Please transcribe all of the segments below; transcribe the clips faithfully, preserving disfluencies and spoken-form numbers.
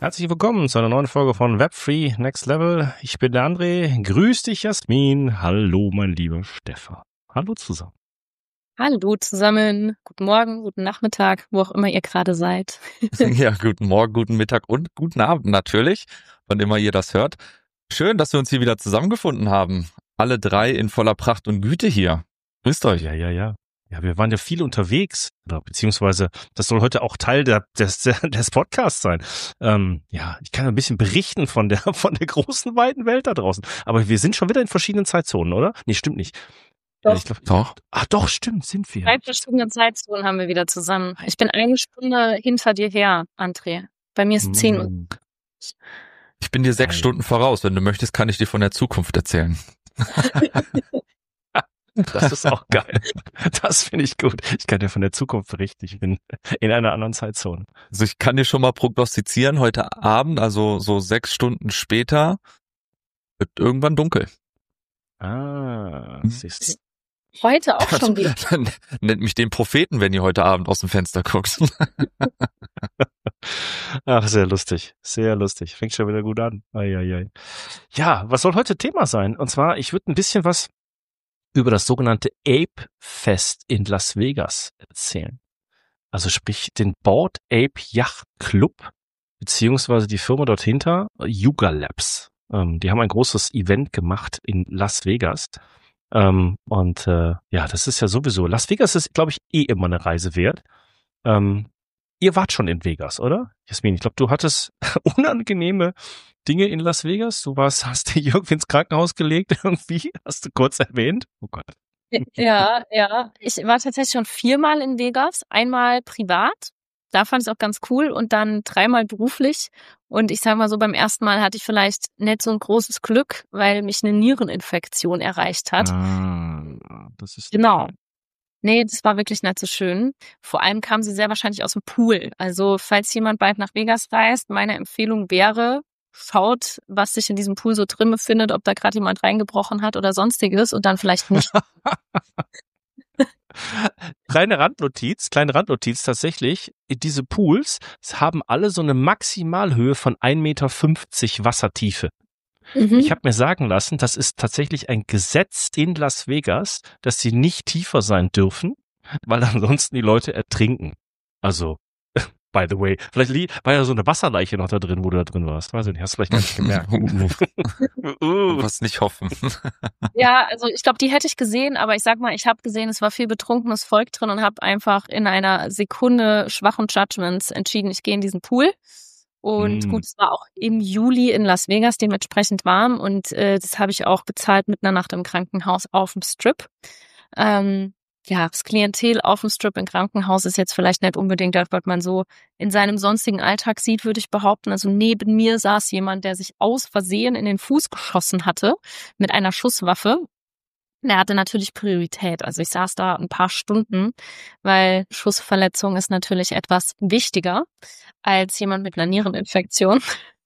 Herzlich willkommen zu einer neuen Folge von Webfree Next Level. Ich bin der André. Grüß dich, Jasmin. Hallo, mein lieber Stefan. Hallo zusammen. Hallo zusammen. Guten Morgen, guten Nachmittag, wo auch immer ihr gerade seid. Ja, guten Morgen, guten Mittag und guten Abend natürlich, wann immer ihr das hört. Schön, dass wir uns hier wieder zusammengefunden haben. Alle drei in voller Pracht und Güte hier. Grüßt euch. Ja, ja, ja. Ja, wir waren ja viel unterwegs, oder beziehungsweise das soll heute auch Teil der, des, des Podcasts sein. Ähm, ja, ich kann ein bisschen berichten von der von der großen, weiten Welt da draußen. Aber wir sind schon wieder in verschiedenen Zeitzonen, oder? Nee, stimmt nicht. Doch. Ich glaub, Doch. Ach doch, stimmt, sind wir. Drei verschiedene Zeitzonen haben wir wieder zusammen. Ich bin eine Stunde hinter dir her, André. Bei mir ist zehn Uhr. Mm. Ich bin dir sechs Geil. Stunden voraus. Wenn du möchtest, kann ich dir von der Zukunft erzählen. Das ist auch geil. Das finde ich gut. Ich kann dir von der Zukunft berichten. Ich bin in einer anderen Zeitzone. Also ich kann dir schon mal prognostizieren, heute Abend, also so sechs Stunden später, wird irgendwann dunkel. Ah, Mhm. siehst du. Heute auch schon wieder. Dann nennt mich den Propheten, wenn ihr heute Abend aus dem Fenster guckt. Ach, sehr lustig. Sehr lustig. Fängt schon wieder gut an. Ei, ei, ei. Ja, was soll heute Thema sein? Und zwar, ich würde ein bisschen was über das sogenannte Ape Fest in Las Vegas erzählen. Also sprich den Bored Ape Yacht Club, beziehungsweise die Firma dort hinter, Yuga Labs. Ähm, die haben ein großes Event gemacht in Las Vegas. Ähm, und äh, ja, das ist ja sowieso, Las Vegas ist, glaube ich, eh immer eine Reise wert. Ähm, ihr wart schon in Vegas, oder? Jasmin, ich glaube, du hattest unangenehme Dinge in Las Vegas. Du warst, hast dich irgendwie ins Krankenhaus gelegt irgendwie, hast du kurz erwähnt. Oh Gott. Ja, ja. Ich war tatsächlich schon viermal in Vegas. Einmal privat. Da fand ich es auch ganz cool. Und dann dreimal beruflich. Und ich sage mal so, beim ersten Mal hatte ich vielleicht nicht so ein großes Glück, weil mich eine Niereninfektion erreicht hat. Ah, das ist Genau. Nee, das war wirklich nicht so schön. Vor allem kam sie sehr wahrscheinlich aus dem Pool. Also falls jemand bald nach Vegas reist, meine Empfehlung wäre, schaut, was sich in diesem Pool so drin befindet, ob da gerade jemand reingebrochen hat oder sonstiges und dann vielleicht nicht. Kleine Randnotiz, kleine Randnotiz tatsächlich, diese Pools haben alle so eine Maximalhöhe von ein Meter fünfzig Wassertiefe. Mhm. Ich habe mir sagen lassen, das ist tatsächlich ein Gesetz in Las Vegas, dass sie nicht tiefer sein dürfen, weil ansonsten die Leute ertrinken. Also, by the way, vielleicht li- war ja so eine Wasserleiche noch da drin, wo du da drin warst. Weiß ich nicht, hast du vielleicht gar nicht gemerkt. Du wirst nicht hoffen. Ja, also ich glaube, die hätte ich gesehen, aber ich sag mal, ich habe gesehen, es war viel betrunkenes Volk drin und habe einfach in einer Sekunde schwachen Judgments entschieden, ich gehe in diesen Pool. Und Mm. gut, es war auch im Juli in Las Vegas dementsprechend warm und äh, das habe ich auch bezahlt mit einer Nacht im Krankenhaus auf dem Strip. Ähm, ja, das Klientel auf dem Strip im Krankenhaus ist jetzt vielleicht nicht unbedingt das, was man so in seinem sonstigen Alltag sieht, würde ich behaupten. Also neben mir saß jemand, der sich aus Versehen in den Fuß geschossen hatte mit einer Schusswaffe. Der hatte natürlich Priorität. Also ich saß da ein paar Stunden, weil Schussverletzung ist natürlich etwas wichtiger als jemand mit einer Niereninfektion.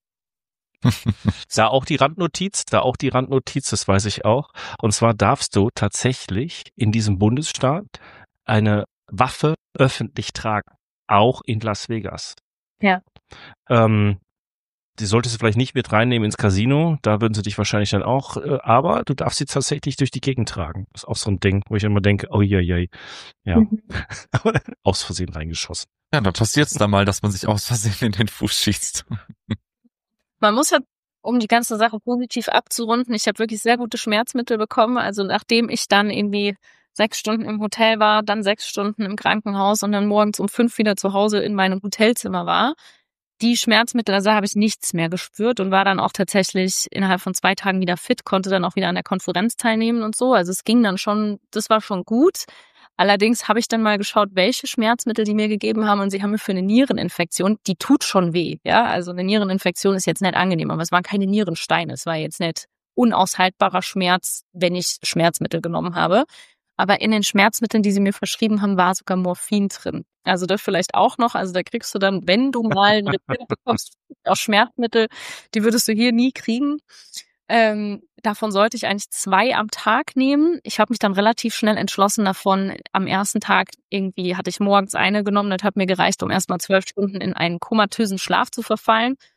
Da auch die Randnotiz, da auch die Randnotiz, das weiß ich auch. Und zwar darfst du tatsächlich in diesem Bundesstaat eine Waffe öffentlich tragen. Auch in Las Vegas. Ja. Ähm, die solltest du vielleicht nicht mit reinnehmen ins Casino. Da würden sie dich wahrscheinlich dann auch, äh, aber du darfst sie tatsächlich durch die Gegend tragen. Das ist auch so ein Ding, wo ich immer denke, oh je, je. Ja. Mhm. Aus Versehen reingeschossen. Ja, da passiert's da mal, dass man sich aus Versehen in den Fuß schießt. Man muss ja, um die ganze Sache positiv abzurunden, ich habe wirklich sehr gute Schmerzmittel bekommen. Also nachdem ich dann irgendwie sechs Stunden im Hotel war, dann sechs Stunden im Krankenhaus und dann morgens um fünf wieder zu Hause in meinem Hotelzimmer war, die Schmerzmittel, also habe ich nichts mehr gespürt und war dann auch tatsächlich innerhalb von zwei Tagen wieder fit, konnte dann auch wieder an der Konferenz teilnehmen und so. Also es ging dann schon, das war schon gut. Allerdings habe ich dann mal geschaut, welche Schmerzmittel die mir gegeben haben und sie haben mir für eine Niereninfektion, die tut schon weh, ja. Also eine Niereninfektion ist jetzt nicht angenehm, aber es waren keine Nierensteine, es war jetzt nicht unaushaltbarer Schmerz, wenn ich Schmerzmittel genommen habe. Aber in den Schmerzmitteln, die sie mir verschrieben haben, war sogar Morphin drin. Also das vielleicht auch noch. Also da kriegst du dann, wenn du mal ein Rezept bekommst, auch Schmerzmittel, die würdest du hier nie kriegen. Ähm, davon sollte ich eigentlich zwei am Tag nehmen. Ich habe mich dann relativ schnell entschlossen davon. Am ersten Tag irgendwie hatte ich morgens eine genommen. Das hat mir gereicht, um erstmal zwölf Stunden in einen komatösen Schlaf zu verfallen.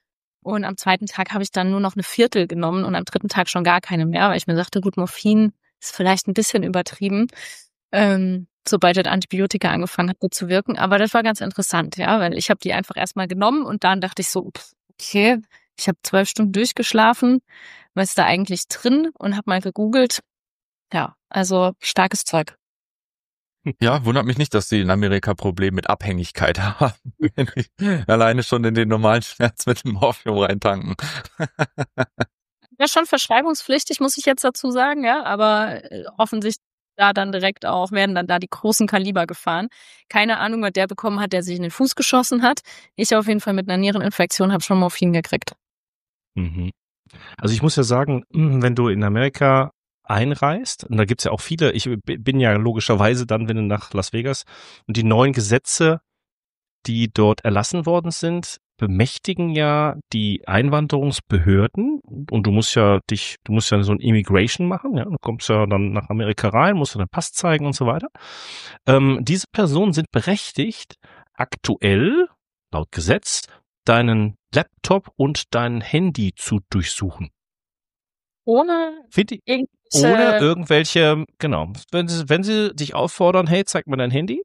Und am zweiten Tag habe ich dann nur noch eine Viertel genommen und am dritten Tag schon gar keine mehr, weil ich mir dachte, gut, Morphin ist vielleicht ein bisschen übertrieben, ähm, sobald das Antibiotika angefangen hat gut zu wirken. Aber das war ganz interessant, ja, weil ich habe die einfach erstmal genommen und dann dachte ich so, okay, ich habe zwölf Stunden durchgeschlafen, was ist da eigentlich drin? Und habe mal gegoogelt. Ja, also starkes Zeug. Ja, wundert mich nicht, dass sie in Amerika Probleme mit Abhängigkeit haben. Wenn die alleine schon in den normalen Schmerzmittel Morphium reintanken. Ja, schon verschreibungspflichtig, muss ich jetzt dazu sagen, ja, aber äh, offensichtlich da dann direkt auch, werden dann da die großen Kaliber gefahren. Keine Ahnung, was der bekommen hat, der sich in den Fuß geschossen hat. Ich auf jeden Fall mit einer Niereninfektion habe schon Morphin gekriegt. Mhm. Also ich muss ja sagen, wenn du in Amerika einreist, und da gibt's ja auch viele, ich bin ja logischerweise dann, wenn du nach Las Vegas, und die neuen Gesetze, die dort erlassen worden sind, bemächtigen ja die Einwanderungsbehörden, und du musst ja dich, du musst ja so ein Immigration machen, ja, du kommst ja dann nach Amerika rein, musst du deinen Pass zeigen und so weiter. Ähm, diese Personen sind berechtigt, aktuell, laut Gesetz, deinen Laptop und dein Handy zu durchsuchen. Ohne Find ich, irgendwelche... ohne irgendwelche, genau, wenn sie, wenn sie dich auffordern, hey, zeig mir dein Handy,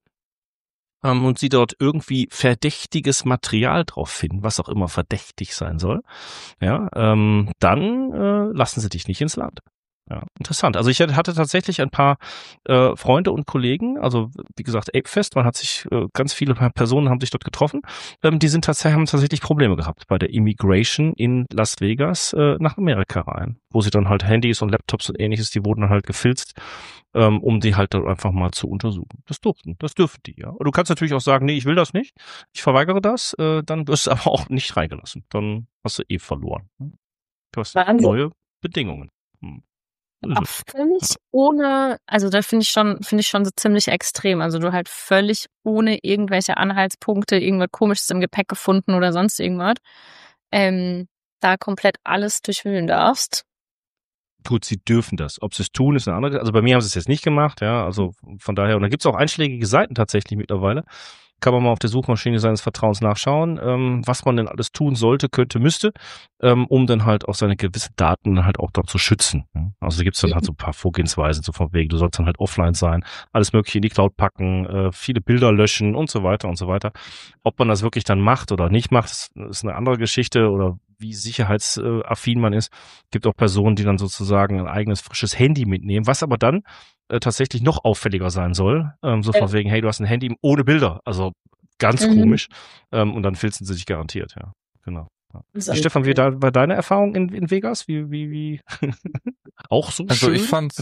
ähm, und sie dort irgendwie verdächtiges Material drauf finden, was auch immer verdächtig sein soll, ja, ähm, dann äh, lassen sie dich nicht ins Land. Ja, interessant. Also ich hatte tatsächlich ein paar äh, Freunde und Kollegen, also wie gesagt, Apefest, man hat sich, äh, ganz viele Personen haben sich dort getroffen, ähm, die sind tatsächlich, haben tatsächlich Probleme gehabt bei der Immigration in Las Vegas äh, nach Amerika rein, wo sie dann halt Handys und Laptops und ähnliches, die wurden dann halt gefilzt, ähm, um die halt dann einfach mal zu untersuchen. Das durften, das dürfen die, ja. Und du kannst natürlich auch sagen, nee, ich will das nicht, ich verweigere das, äh, dann wirst du aber auch nicht reingelassen. Dann hast du eh verloren. Du hast Wahnsinn. neue Bedingungen. Hm. Auch völlig ohne, also da finde ich schon, finde ich schon so ziemlich extrem. Also du halt völlig ohne irgendwelche Anhaltspunkte, irgendwas Komisches im Gepäck gefunden oder sonst irgendwas, ähm, da komplett alles durchwühlen darfst. Gut, sie dürfen das. Ob sie es tun, ist eine andere. Also bei mir haben sie es jetzt nicht gemacht, ja. Also von daher, und da gibt es auch einschlägige Seiten tatsächlich mittlerweile. Kann man mal auf der Suchmaschine seines Vertrauens nachschauen, ähm, was man denn alles tun sollte, könnte, müsste, ähm, um dann halt auch seine gewissen Daten halt auch dort zu schützen. Ja? Also da gibt's dann halt so ein paar Vorgehensweisen, so von wegen, du sollst dann halt offline sein, alles mögliche in die Cloud packen, äh, viele Bilder löschen und so weiter und so weiter. Ob man das wirklich dann macht oder nicht macht, ist, ist eine andere Geschichte, oder wie sicherheitsaffin man ist. Gibt auch Personen, die dann sozusagen ein eigenes frisches Handy mitnehmen, was aber dann äh, tatsächlich noch auffälliger sein soll. Ähm, so Ja. von wegen, hey, du hast ein Handy ohne Bilder. Also ganz Mhm. komisch. Ähm, und dann filzen sie sich garantiert, ja. Genau. Ja. Das Wie, ist Stefan, wie da, war deine Erfahrung in, in Vegas? Wie, wie, wie? Auch so Also schön? ich fand's,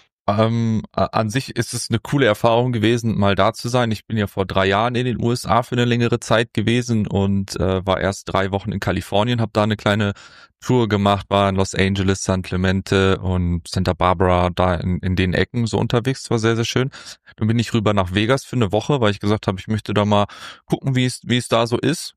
ähm, an sich ist es eine coole Erfahrung gewesen, mal da zu sein. Ich bin ja vor drei Jahren in den U S A für eine längere Zeit gewesen und äh, war erst drei Wochen in Kalifornien, habe da eine kleine Tour gemacht, war in Los Angeles, San Clemente und Santa Barbara, da in, in den Ecken so unterwegs, war sehr, sehr schön. Dann bin ich rüber nach Vegas für eine Woche, weil ich gesagt habe, ich möchte da mal gucken, wie es wie es da so ist.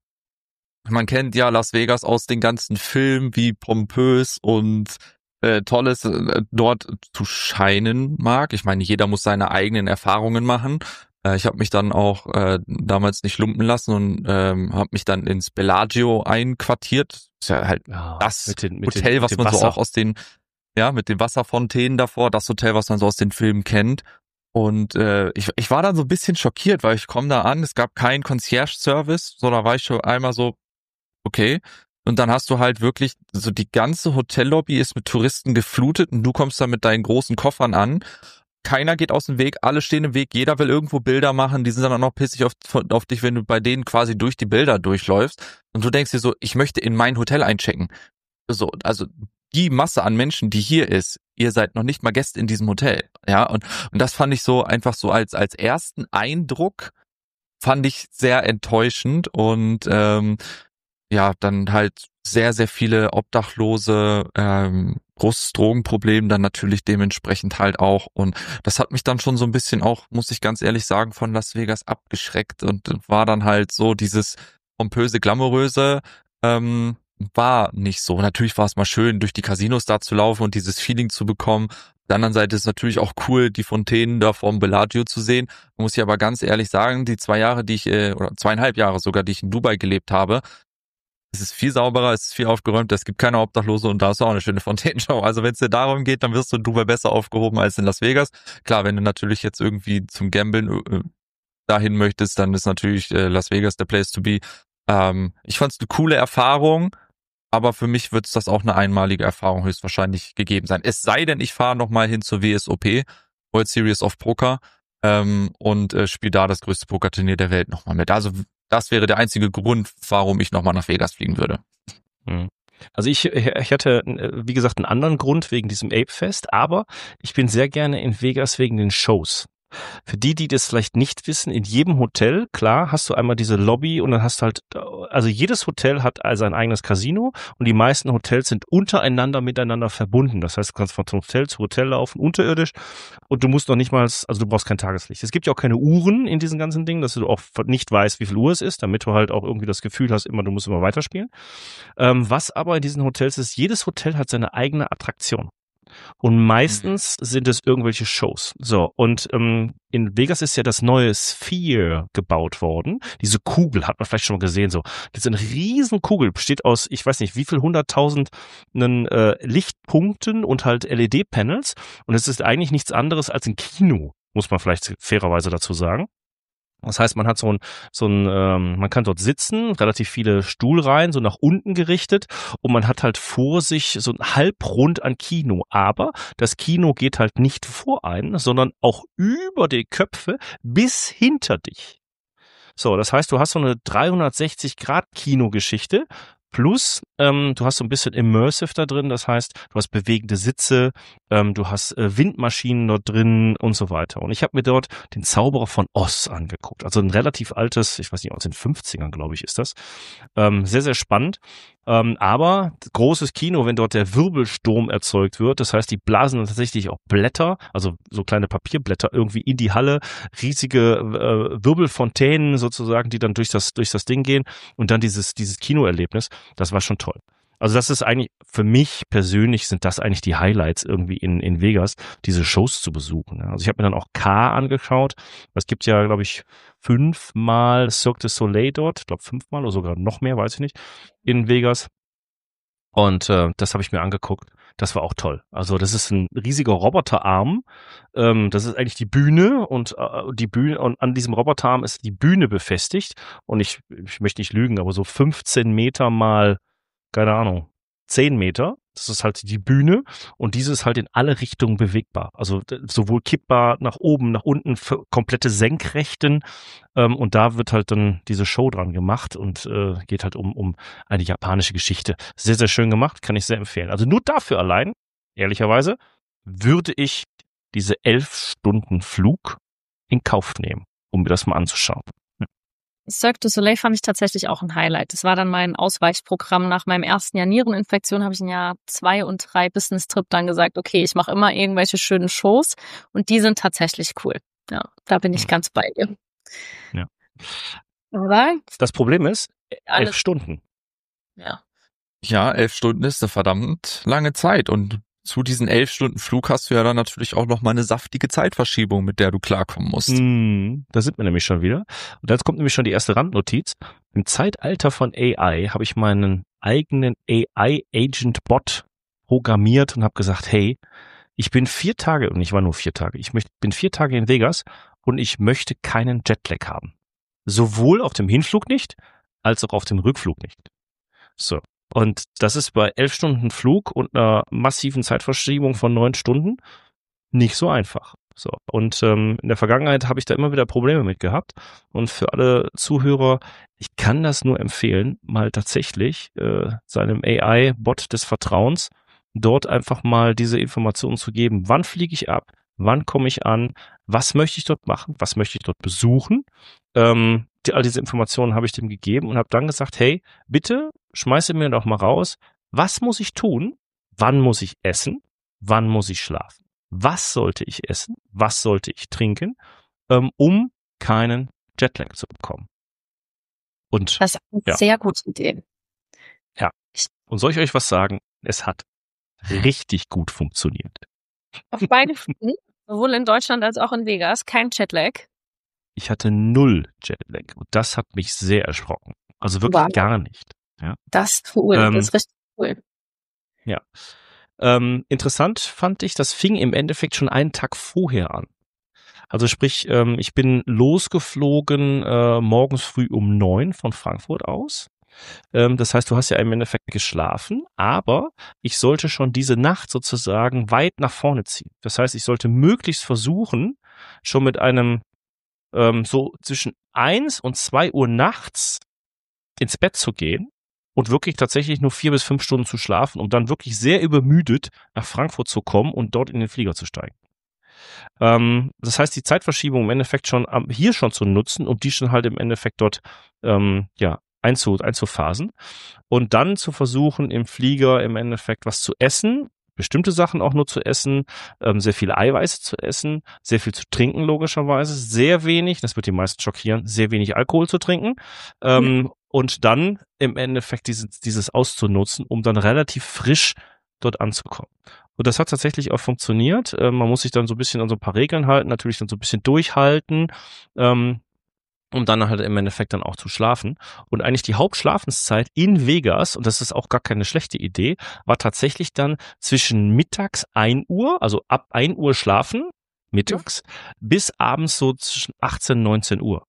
Man kennt ja Las Vegas aus den ganzen Filmen, wie pompös und äh, tolles äh, dort zu scheinen mag. Ich meine, jeder muss seine eigenen Erfahrungen machen. Äh, ich habe mich dann auch äh, damals nicht lumpen lassen und ähm, habe mich dann ins Bellagio einquartiert. Ist ja halt Ja, das mit den- mit Hotel, den- mit was dem man so Wasser. auch aus den, ja, mit den Wasserfontänen davor, das Hotel, was man so aus den Filmen kennt. Und äh, ich, ich war dann so ein bisschen schockiert, weil ich komme da an, es gab keinen Concierge-Service, so da war ich schon einmal so, okay. Und dann hast du halt wirklich, so die ganze Hotellobby ist mit Touristen geflutet und du kommst da mit deinen großen Koffern an. Keiner geht aus dem Weg, alle stehen im Weg, jeder will irgendwo Bilder machen, die sind dann auch noch pissig auf, auf dich, wenn du bei denen quasi durch die Bilder durchläufst. Und du denkst dir so, ich möchte in mein Hotel einchecken. So, also die Masse an Menschen, die hier ist, ihr seid noch nicht mal Gäste in diesem Hotel. Ja, und, und das fand ich so einfach so als, als ersten Eindruck fand ich sehr enttäuschend und ähm, ja, dann halt sehr, sehr viele Obdachlose, ähm, großes Drogenproblem dann natürlich dementsprechend halt auch. Und das hat mich dann schon so ein bisschen auch, muss ich ganz ehrlich sagen, von Las Vegas abgeschreckt und war dann halt so dieses pompöse, glamouröse, ähm, war nicht so. Natürlich war es mal schön, durch die Casinos da zu laufen und dieses Feeling zu bekommen. Auf der anderen Seite ist es natürlich auch cool, die Fontänen da vorm Bellagio zu sehen. Muss ich aber ganz ehrlich sagen, die zwei Jahre, die ich, äh, oder zweieinhalb Jahre sogar, die ich in Dubai gelebt habe, Es ist viel sauberer, es ist viel aufgeräumt, es gibt keine Obdachlose und da ist auch eine schöne Fontänenshow. Also wenn es dir darum geht, dann wirst du in Dubai besser aufgehoben als in Las Vegas. Klar, wenn du natürlich jetzt irgendwie zum Gambeln äh, dahin möchtest, dann ist natürlich äh, Las Vegas der Place to be. Ähm, ich fand es eine coole Erfahrung, aber für mich wird es das auch eine einmalige Erfahrung höchstwahrscheinlich gegeben sein. Es sei denn, ich fahre nochmal hin zur W S O P, World Series of Poker, ähm, und äh, spiele da das größte Pokerturnier der Welt nochmal mit. Also das wäre der einzige Grund, warum ich nochmal nach Vegas fliegen würde. Also ich, ich hatte, wie gesagt, einen anderen Grund wegen diesem Ape-Fest, aber ich bin sehr gerne in Vegas wegen den Shows. Für die, die das vielleicht nicht wissen, in jedem Hotel, klar, hast du einmal diese Lobby und dann hast du halt, also jedes Hotel hat also ein eigenes Casino und die meisten Hotels sind untereinander miteinander verbunden. Das heißt, du kannst von Hotel zu Hotel laufen, unterirdisch, und du musst noch nicht mal, also du brauchst kein Tageslicht. Es gibt ja auch keine Uhren in diesen ganzen Dingen, dass du auch nicht weißt, wie viel Uhr es ist, damit du halt auch irgendwie das Gefühl hast, immer, du musst immer weiterspielen. Ähm, was aber in diesen Hotels ist, jedes Hotel hat seine eigene Attraktion. Und meistens sind es irgendwelche Shows. So, und ähm, in Vegas ist ja das neue Sphere gebaut worden. Diese Kugel hat man vielleicht schon mal gesehen. So, das ist eine riesen Kugel, besteht aus, ich weiß nicht, wie viel hunderttausenden äh, Lichtpunkten und halt L E D-Panels. Und es ist eigentlich nichts anderes als ein Kino, muss man vielleicht fairerweise dazu sagen. Das heißt, man hat so ein, so ein, ähm, man kann dort sitzen, relativ viele Stuhlreihen, so nach unten gerichtet, und man hat halt vor sich so ein Halbrund an Kino. Aber das Kino geht halt nicht vor einen, sondern auch über die Köpfe bis hinter dich. So, das heißt, du hast so eine dreihundertsechzig Grad Kinogeschichte. Plus, ähm, du hast so ein bisschen Immersive da drin, das heißt, du hast bewegende Sitze, ähm, du hast äh, Windmaschinen dort drin und so weiter. Und ich habe mir dort den Zauberer von Oz angeguckt. Also ein relativ altes, ich weiß nicht, aus den fünfzigern, glaube ich, ist das. Ähm, sehr, sehr spannend. Ähm, aber großes Kino, wenn dort der Wirbelsturm erzeugt wird, das heißt, die blasen dann tatsächlich auch Blätter, also so kleine Papierblätter irgendwie in die Halle, riesige äh, Wirbelfontänen sozusagen, die dann durch das durch das Ding gehen, und dann dieses dieses Kinoerlebnis, das war schon toll. Also das ist eigentlich, für mich persönlich sind das eigentlich die Highlights irgendwie in in Vegas, diese Shows zu besuchen. Also ich habe mir dann auch K angeschaut. Es gibt ja, glaube ich, fünfmal Cirque du Soleil dort, ich glaube fünfmal oder sogar noch mehr, weiß ich nicht, in Vegas. Und äh, das habe ich mir angeguckt. Das war auch toll. Also das ist ein riesiger Roboterarm. Ähm, das ist eigentlich die Bühne, und äh, die Bühne, und an diesem Roboterarm ist die Bühne befestigt. Und ich, ich möchte nicht lügen, aber so fünfzehn Meter mal, keine Ahnung, zehn Meter. Das ist halt die Bühne, und diese ist halt in alle Richtungen bewegbar. Also sowohl kippbar nach oben, nach unten, für komplette Senkrechten. Ähm, und da wird halt dann diese Show dran gemacht und äh, geht halt um, um eine japanische Geschichte. Sehr, sehr schön gemacht, kann ich sehr empfehlen. Also nur dafür allein, ehrlicherweise, würde ich diese elf Stunden Flug in Kauf nehmen, um mir das mal anzuschauen. Cirque du Soleil fand ich tatsächlich auch ein Highlight. Das war dann mein Ausweichprogramm. Nach meinem ersten Jahr Niereninfektion habe ich in Jahr zwei und drei Business-Trip dann gesagt, okay, ich mache immer irgendwelche schönen Shows, und die sind tatsächlich cool. Ja, da bin ich ganz bei dir. Ja. Aber das Problem ist, alles, elf Stunden. Ja. Ja, elf Stunden ist eine verdammt lange Zeit, und zu diesen elf Stunden Flug hast du ja dann natürlich auch noch mal eine saftige Zeitverschiebung, mit der du klarkommen musst. Mm, da sind wir nämlich schon wieder. Und jetzt kommt nämlich schon die erste Randnotiz. Im Zeitalter von A I habe ich meinen eigenen A I-Agent-Bot programmiert und habe gesagt, hey, ich bin vier Tage, und ich war nur vier Tage, ich möcht, bin vier Tage in Vegas und ich möchte keinen Jetlag haben. Sowohl auf dem Hinflug nicht, als auch auf dem Rückflug nicht. So. Und das ist bei elf Stunden Flug und einer massiven Zeitverschiebung von neun Stunden nicht so einfach. So. Und ähm, in der Vergangenheit habe ich da immer wieder Probleme mit gehabt. Und für alle Zuhörer, ich kann das nur empfehlen, mal tatsächlich äh, seinem A I-Bot des Vertrauens dort einfach mal diese Informationen zu geben. Wann fliege ich ab? Wann komme ich an? Was möchte ich dort machen? Was möchte ich dort besuchen? Ähm, die, all diese Informationen habe ich dem gegeben und habe dann gesagt, hey, bitte schmeiße mir doch mal raus, was muss ich tun? Wann muss ich essen? Wann muss ich schlafen? Was sollte ich essen? Was sollte ich trinken? Ähm, um keinen Jetlag zu bekommen. Und das ist eine ja. sehr gute Idee. Ja. Und soll ich euch was sagen? Es hat richtig gut funktioniert. Auf beide Flügen, sowohl in Deutschland als auch in Vegas, kein Jetlag. Ich hatte null Jetlag und das hat mich sehr erschrocken. Also wirklich Wow. gar nicht. Ja. Das ist cool, Ähm, das ist richtig cool. Ja. Ähm, interessant fand ich, das fing im Endeffekt schon einen Tag vorher an. Also sprich, ähm, ich bin losgeflogen äh, morgens früh um neun von Frankfurt aus. Ähm, das heißt, du hast ja im Endeffekt geschlafen, aber ich sollte schon diese Nacht sozusagen weit nach vorne ziehen. Das heißt, ich sollte möglichst versuchen, schon mit einem ähm, so zwischen eins und zwei Uhr nachts ins Bett zu gehen und wirklich tatsächlich nur vier bis fünf Stunden zu schlafen, um dann wirklich sehr übermüdet nach Frankfurt zu kommen und dort in den Flieger zu steigen. Ähm, das heißt, die Zeitverschiebung im Endeffekt schon am, hier schon zu nutzen, um die schon halt im Endeffekt dort ähm, ja einzu, einzuphasen und dann zu versuchen, im Flieger im Endeffekt was zu essen, bestimmte Sachen auch nur zu essen, ähm, sehr viele Eiweiße zu essen, sehr viel zu trinken logischerweise, sehr wenig, das wird die meisten schockieren, sehr wenig Alkohol zu trinken ähm, und dann im Endeffekt dieses, dieses auszunutzen, um dann relativ frisch dort anzukommen. Und das hat tatsächlich auch funktioniert. Ähm, man muss sich dann so ein bisschen an so ein paar Regeln halten, natürlich dann so ein bisschen durchhalten, ähm, um dann halt im Endeffekt dann auch zu schlafen. Und eigentlich die Hauptschlafenszeit in Vegas, und das ist auch gar keine schlechte Idee, war tatsächlich dann zwischen mittags ein Uhr, also ab ein Uhr schlafen, mittags, bis abends so zwischen achtzehn, neunzehn Uhr.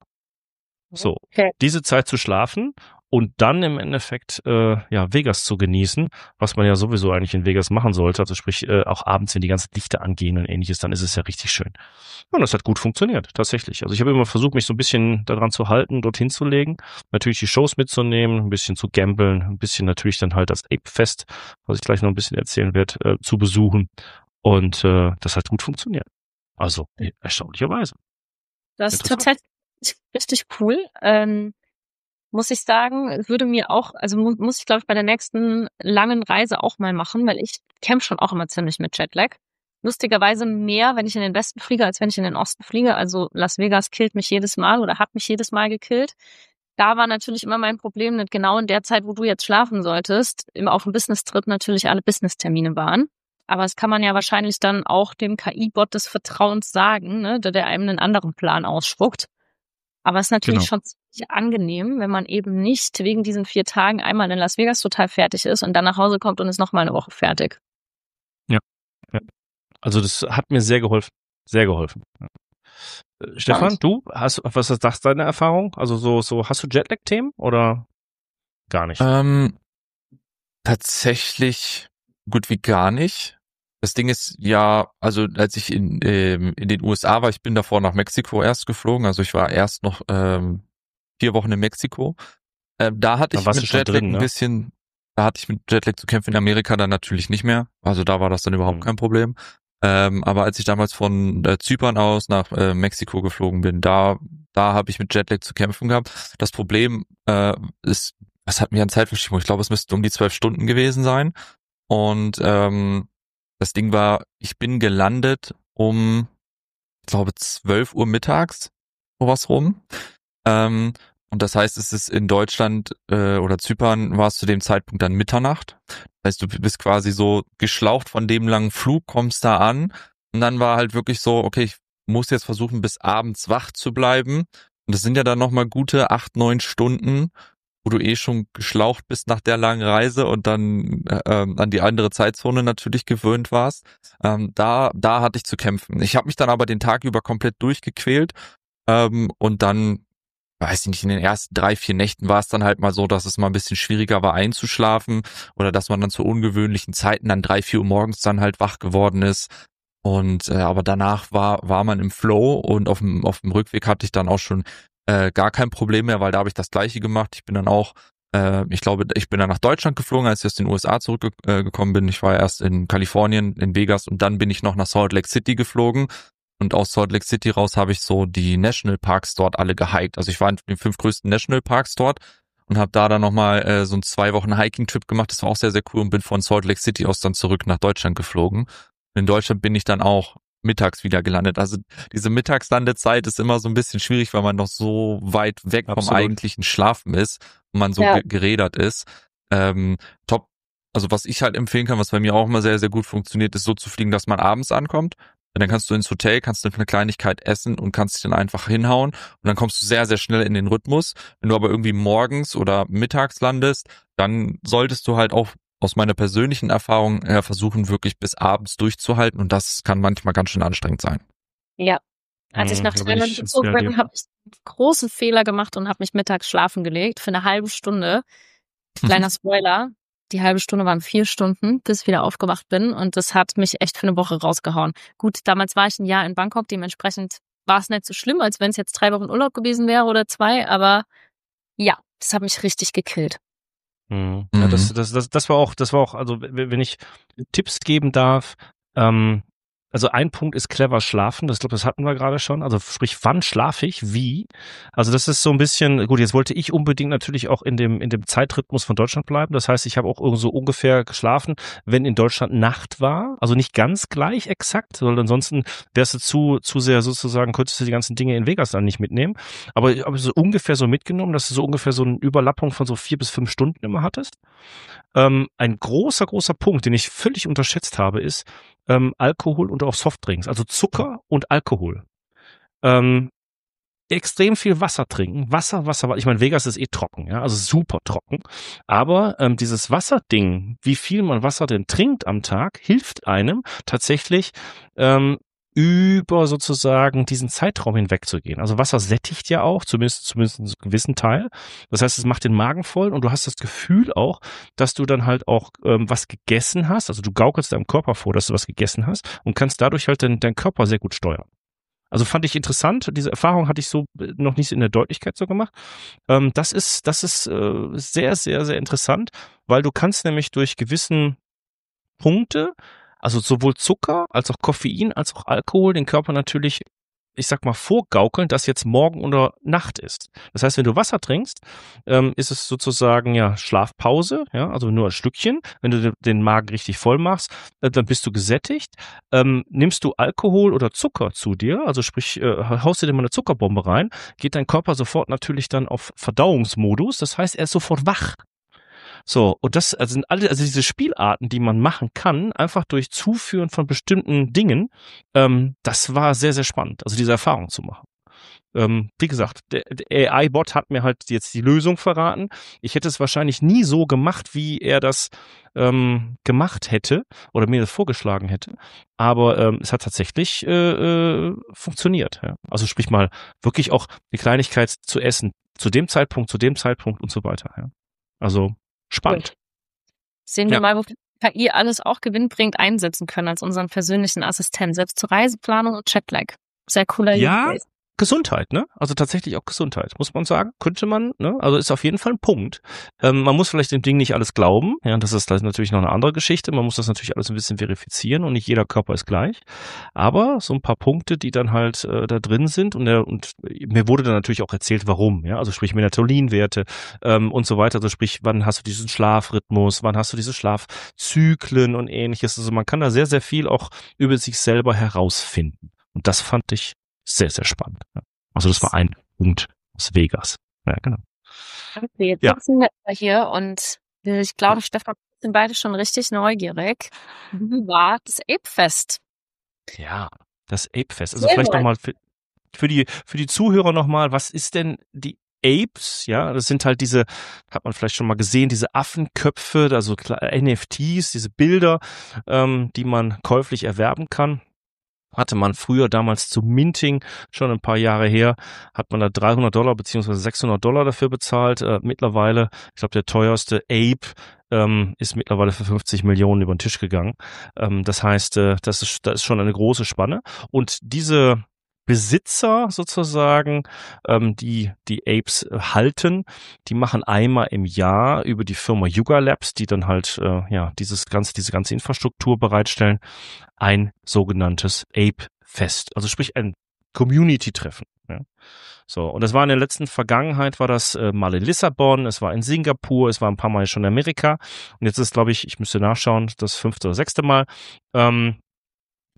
So, Okay. diese Zeit zu schlafen und dann im Endeffekt äh, ja Vegas zu genießen, was man ja sowieso eigentlich in Vegas machen sollte, also sprich äh, auch abends, wenn die ganzen Lichter angehen und ähnliches, dann ist es ja richtig schön. Ja, und das hat gut funktioniert, tatsächlich. Also ich habe immer versucht, mich so ein bisschen daran zu halten, dorthin zu legen, natürlich die Shows mitzunehmen, ein bisschen zu gambeln, ein bisschen natürlich dann halt das Ape-Fest, was ich gleich noch ein bisschen erzählen werde, äh, zu besuchen und äh, das hat gut funktioniert. Also erstaunlicherweise. Das ist Interessant. tatsächlich richtig cool. Ähm, muss ich sagen, würde mir auch, also mu muss ich glaube ich bei der nächsten langen Reise auch mal machen, weil ich kämpfe schon auch immer ziemlich mit Jetlag. Lustigerweise mehr, wenn ich in den Westen fliege, als wenn ich in den Osten fliege. Also Las Vegas killt mich jedes Mal oder hat mich jedes Mal gekillt. Da war natürlich immer mein Problem, dass genau in der Zeit, wo du jetzt schlafen solltest, immer auf dem Business-Trip natürlich alle Business-Termine waren. Aber das kann man ja wahrscheinlich dann auch dem K I-Bot des Vertrauens sagen, ne, der einem einen anderen Plan ausspuckt. Aber es ist natürlich Genau. schon ziemlich angenehm, wenn man eben nicht wegen diesen vier Tagen einmal in Las Vegas total fertig ist und dann nach Hause kommt und ist noch mal eine Woche fertig. Ja, ja. Also das hat mir sehr geholfen. Sehr geholfen. Ja. Äh, Stefan, du, hast, was ist das deine Erfahrung? Also so, so, hast du Jetlag-Themen oder gar nicht? Ähm, tatsächlich gut wie gar nicht. Das Ding ist ja, also als ich in, ähm, in den U S A war, ich bin davor nach Mexiko erst geflogen, also ich war erst noch ähm, vier Wochen in Mexiko. Ähm, da hatte Da ich warst du mit schon Jetlag drin, ein ne? bisschen, da hatte ich mit Jetlag zu kämpfen, in Amerika dann natürlich nicht mehr. Also da war das dann überhaupt Mhm. kein Problem. Ähm, aber als ich damals von äh, Zypern aus nach äh, Mexiko geflogen bin, da da habe ich mit Jetlag zu kämpfen gehabt. Das Problem äh, ist, was hat mir an Zeitverschiebung? Ich glaube, es müssten um die zwölf Stunden gewesen sein. Und ähm, das Ding war, ich bin gelandet um, ich glaube, zwölf Uhr mittags, sowas rum. Ähm, und das heißt, es ist in Deutschland äh, oder Zypern war es zu dem Zeitpunkt dann Mitternacht. Das heißt, du bist quasi so geschlaucht von dem langen Flug, kommst da an und dann war halt wirklich so, okay, ich muss jetzt versuchen, bis abends wach zu bleiben. Und das sind ja dann nochmal gute acht, neun Stunden, wo du eh schon geschlaucht bist nach der langen Reise und dann äh, an die andere Zeitzone natürlich gewöhnt warst. Ähm, da, da hatte ich zu kämpfen. Ich habe mich dann aber den Tag über komplett durchgequält ähm, und dann weiß ich nicht, in den ersten drei, vier Nächten war es dann halt mal so, dass es mal ein bisschen schwieriger war einzuschlafen oder dass man dann zu ungewöhnlichen Zeiten dann drei, vier Uhr morgens dann halt wach geworden ist. Und äh, aber danach war war man im Flow und auf dem auf dem Rückweg hatte ich dann auch schon äh, gar kein Problem mehr, weil da habe ich das Gleiche gemacht. Ich bin dann auch, äh, ich glaube, ich bin dann nach Deutschland geflogen, als ich aus den U S A zurückgekommen bin. Ich war erst in Kalifornien, in Vegas und dann bin ich noch nach Salt Lake City geflogen. Und aus Salt Lake City raus habe ich so die Nationalparks dort alle gehiked. Also ich war in den fünf größten Nationalparks dort und habe da dann nochmal äh, so einen zwei Wochen Hiking-Trip gemacht. Das war auch sehr, sehr cool und bin von Salt Lake City aus dann zurück nach Deutschland geflogen. Und in Deutschland bin ich dann auch mittags wieder gelandet. Also diese Mittagslandezeit ist immer so ein bisschen schwierig, weil man noch so weit weg Absolut. vom eigentlichen Schlafen ist und man so Ja. ge- gerädert ist. Ähm, top. Also was ich halt empfehlen kann, was bei mir auch immer sehr, sehr gut funktioniert, ist so zu fliegen, dass man abends ankommt. dann kannst du ins Hotel, kannst du eine Kleinigkeit essen und kannst dich dann einfach hinhauen und dann kommst du sehr, sehr schnell in den Rhythmus. Wenn du aber irgendwie morgens oder mittags landest, dann solltest du halt auch aus meiner persönlichen Erfahrung her versuchen, wirklich bis abends durchzuhalten und das kann manchmal ganz schön anstrengend sein. Ja. Als ich Hm, nach da bin Thailand ich gezogen bei bin, dir. habe ich einen großen Fehler gemacht und habe mich mittags schlafen gelegt für eine halbe Stunde. Kleiner Spoiler, die halbe Stunde waren vier Stunden, bis ich wieder aufgewacht bin und das hat mich echt für eine Woche rausgehauen. Gut, damals war ich ein Jahr in Bangkok, dementsprechend war es nicht so schlimm, als wenn es jetzt drei Wochen Urlaub gewesen wäre oder zwei, aber ja, das hat mich richtig gekillt. Mhm. Ja, das, das, das, das war auch, das war auch, also w- wenn ich Tipps geben darf, ähm, also ein Punkt ist clever schlafen, das glaube, das hatten wir gerade schon, also sprich, wann schlafe ich, wie? Also das ist so ein bisschen, gut, jetzt wollte ich unbedingt natürlich auch in dem, in dem Zeitrhythmus von Deutschland bleiben, das heißt, ich habe auch irgend so ungefähr geschlafen, wenn in Deutschland Nacht war, also nicht ganz gleich exakt, weil ansonsten wärst du zu, zu sehr sozusagen, könntest du die ganzen Dinge in Vegas dann nicht mitnehmen, aber ich habe so ungefähr so mitgenommen, dass du so ungefähr so eine Überlappung von so vier bis fünf Stunden immer hattest. Ähm, ein großer, großer Punkt, den ich völlig unterschätzt habe, ist ähm, Alkohol und auch Softdrinks, also Zucker und Alkohol. Ähm, extrem viel Wasser trinken. Wasser, Wasser, Wasser. Ich meine, Vegas ist eh trocken, ja, also super trocken. Aber ähm, dieses Wasserding, wie viel man Wasser denn trinkt am Tag, hilft einem tatsächlich ähm, über sozusagen diesen Zeitraum hinwegzugehen. Also Wasser sättigt ja auch, zumindest zumindest einen gewissen Teil. Das heißt, es macht den Magen voll und du hast das Gefühl auch, dass du dann halt auch ähm, was gegessen hast. Also du gaukelst deinem Körper vor, dass du was gegessen hast und kannst dadurch halt deinen dein Körper sehr gut steuern. Also fand ich interessant. Diese Erfahrung hatte ich so noch nicht in der Deutlichkeit so gemacht. Ähm, das ist, das ist äh, sehr, sehr, sehr interessant, weil du kannst nämlich durch gewissen Punkte, also sowohl Zucker als auch Koffein als auch Alkohol, den Körper natürlich, ich sag mal, vorgaukeln, dass jetzt Morgen oder Nacht ist. Das heißt, wenn du Wasser trinkst, ähm, ist es sozusagen ja Schlafpause, ja, also nur ein Stückchen. Wenn du den Magen richtig voll machst, äh, dann bist du gesättigt. Ähm, nimmst du Alkohol oder Zucker zu dir, also sprich, äh, haust dir mal eine Zuckerbombe rein, geht dein Körper sofort natürlich dann auf Verdauungsmodus. Das heißt, er ist sofort wach. So, und das also sind alle, also diese Spielarten, die man machen kann, einfach durch Zuführen von bestimmten Dingen, ähm, das war sehr, sehr spannend, also diese Erfahrung zu machen. Ähm, wie gesagt, der, der A I-Bot hat mir halt jetzt die Lösung verraten. Ich hätte es wahrscheinlich nie so gemacht, wie er das ähm, gemacht hätte oder mir das vorgeschlagen hätte. Aber ähm, es hat tatsächlich äh, äh, funktioniert. Ja. Also sprich mal, wirklich auch die Kleinigkeit zu essen, zu dem Zeitpunkt, zu dem Zeitpunkt und so weiter. Ja. Also spannend. Sehen wir Ja. mal, wo K I alles auch gewinnbringend einsetzen können als unseren persönlichen Assistent, selbst zur Reiseplanung und Chatlag. Sehr cooler Ja, Use case. Gesundheit, ne? Also tatsächlich auch Gesundheit, muss man sagen. Könnte man, ne? Also ist auf jeden Fall ein Punkt. Ähm, man muss vielleicht dem Ding nicht alles glauben. Ja, das ist natürlich noch eine andere Geschichte. Man muss das natürlich alles ein bisschen verifizieren und nicht jeder Körper ist gleich. Aber so ein paar Punkte, die dann halt äh, da drin sind und, der, und mir wurde dann natürlich auch erzählt, warum. Ja, also sprich Melatoninwerte ähm, und so weiter. Also sprich, wann hast du diesen Schlafrhythmus, wann hast du diese Schlafzyklen und ähnliches. Also man kann da sehr, sehr viel auch über sich selber herausfinden. Und das fand ich sehr, sehr spannend. Ja. Also das war ein Punkt aus Vegas. Ja, genau. Okay, jetzt Ja. sitzen wir hier und ich glaube, Stefan, wir sind beide schon richtig neugierig. Wie war das Ape-Fest? Ja, das Ape-Fest. Also Sehr vielleicht gut. nochmal für, für die, für die Zuhörer nochmal, was ist denn die Apes? Ja, das sind halt diese, hat man vielleicht schon mal gesehen, diese Affenköpfe, also N F Ts, diese Bilder, ähm, die man käuflich erwerben kann. Hatte man früher damals zu Minting, schon ein paar Jahre her, hat man da dreihundert Dollar beziehungsweise sechshundert Dollar dafür bezahlt. Äh, mittlerweile, ich glaube, der teuerste Ape ähm, ist mittlerweile für fünfzig Millionen über den Tisch gegangen. Ähm, das heißt, äh, das ist, das ist schon eine große Spanne. Und diese Besitzer sozusagen, ähm, die die Apes äh, halten, die machen einmal im Jahr über die Firma Yuga Labs, die dann halt äh, ja dieses ganze diese ganze Infrastruktur bereitstellen, ein sogenanntes Ape-Fest, also sprich ein Community-Treffen. Ja. So, und das war in der letzten Vergangenheit, war das äh, mal in Lissabon, es war in Singapur, es war ein paar Mal schon in Amerika und jetzt ist, glaube ich, ich müsste nachschauen, das fünfte oder sechste Mal. Ähm,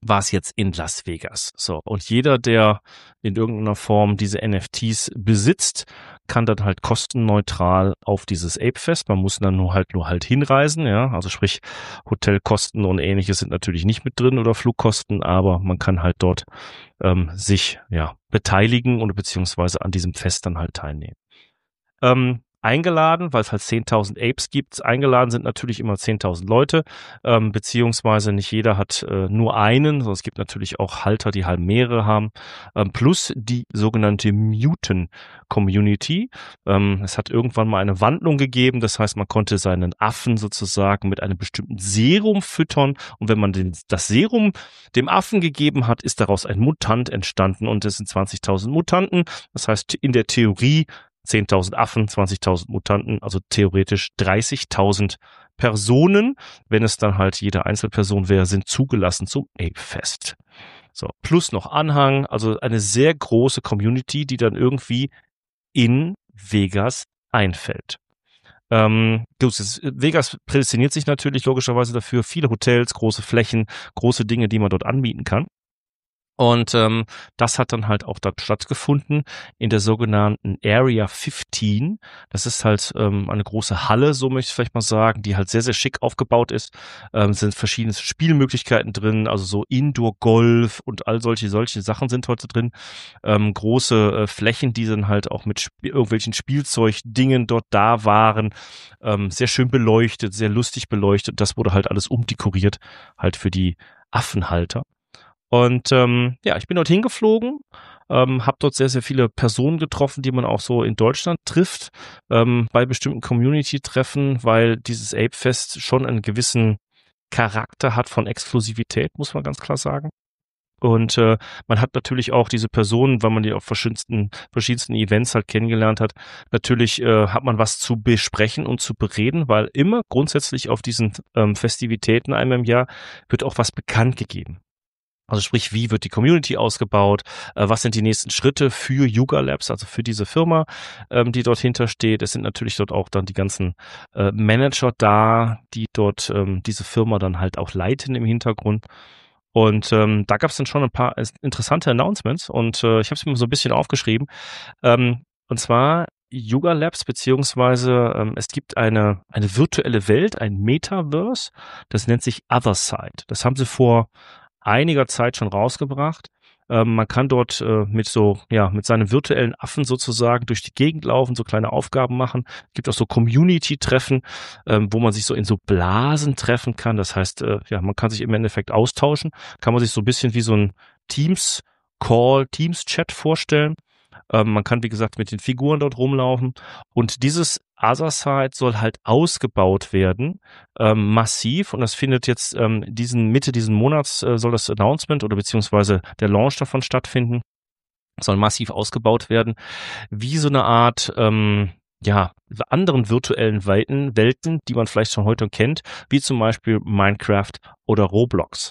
war es jetzt in Las Vegas. So, und jeder, der in irgendeiner Form diese N F Ts besitzt, kann dann halt kostenneutral auf dieses Ape-Fest. Man muss dann nur halt nur halt hinreisen, ja, also sprich Hotelkosten und ähnliches sind natürlich nicht mit drin oder Flugkosten, aber man kann halt dort ähm, sich ja beteiligen oder beziehungsweise an diesem Fest dann halt teilnehmen. Ähm, eingeladen, weil es halt zehntausend Apes gibt. Eingeladen sind natürlich immer zehntausend Leute, ähm, beziehungsweise nicht jeder hat äh, nur einen, sondern es gibt natürlich auch Halter, die halt mehrere haben, ähm, plus die sogenannte Mutant Community. Ähm, es hat irgendwann mal eine Wandlung gegeben, das heißt, man konnte seinen Affen sozusagen mit einem bestimmten Serum füttern und wenn man den, das Serum dem Affen gegeben hat, ist daraus ein Mutant entstanden und es sind zwanzigtausend Mutanten. Das heißt, in der Theorie zehntausend Affen, zwanzigtausend Mutanten, also theoretisch dreißigtausend Personen, wenn es dann halt jede Einzelperson wäre, sind zugelassen zum Ape-Fest. So, plus noch Anhang, also eine sehr große Community, die dann irgendwie in Vegas einfällt. Ähm, Vegas prädestiniert sich natürlich logischerweise dafür, viele Hotels, große Flächen, große Dinge, die man dort anbieten kann. Und ähm, das hat dann halt auch dort stattgefunden in der sogenannten Area fünfzehn. Das ist halt ähm, eine große Halle, so möchte ich vielleicht mal sagen, die halt sehr, sehr schick aufgebaut ist. Ähm, sind verschiedene Spielmöglichkeiten drin, also so Indoor-Golf und all solche, solche Sachen sind heute drin. Ähm, große äh, Flächen, die dann halt auch mit Sp- irgendwelchen Spielzeugdingen dort da waren. Ähm, sehr schön beleuchtet, sehr lustig beleuchtet. Das wurde halt alles umdekoriert, halt für die Affenhalter. Und ähm, ja, ich bin dort hingeflogen, ähm, habe dort sehr, sehr viele Personen getroffen, die man auch so in Deutschland trifft, ähm, bei bestimmten Community-Treffen, weil dieses Ape-Fest schon einen gewissen Charakter hat von Exklusivität, muss man ganz klar sagen. Und äh, man hat natürlich auch diese Personen, weil man die auf verschiedensten, verschiedensten Events halt kennengelernt hat, natürlich äh, hat man was zu besprechen und zu bereden, weil immer grundsätzlich auf diesen ähm, Festivitäten einmal im Jahr wird auch was bekannt gegeben. Also sprich, wie wird die Community ausgebaut? Äh, was sind die nächsten Schritte für Yuga Labs, also für diese Firma, ähm, die dort hintersteht? Es sind natürlich dort auch dann die ganzen äh, Manager da, die dort ähm, diese Firma dann halt auch leiten im Hintergrund. Und ähm, da gab es dann schon ein paar interessante Announcements und äh, ich habe es mir so ein bisschen aufgeschrieben. Ähm, und zwar Yuga Labs, beziehungsweise ähm, es gibt eine, eine virtuelle Welt, ein Metaverse, das nennt sich Otherside. Das haben sie vor einiger Zeit schon rausgebracht. Ähm, man kann dort äh, mit so, ja, mit seinem virtuellen Affen sozusagen durch die Gegend laufen, so kleine Aufgaben machen. Es gibt auch so Community-Treffen, ähm, wo man sich so in so Blasen treffen kann. Das heißt, äh, ja, man kann sich im Endeffekt austauschen. Kann man sich so ein bisschen wie so ein Teams-Call, Teams-Chat vorstellen. Ähm, man kann, wie gesagt, mit den Figuren dort rumlaufen. Und dieses Otherside soll halt ausgebaut werden, ähm, massiv. Und das findet jetzt ähm, diesen Mitte diesen Monats äh, soll das Announcement oder beziehungsweise der Launch davon stattfinden. Soll massiv ausgebaut werden. Wie so eine Art, ähm, ja, anderen virtuellen Welten, Welten, die man vielleicht schon heute kennt, wie zum Beispiel Minecraft oder Roblox.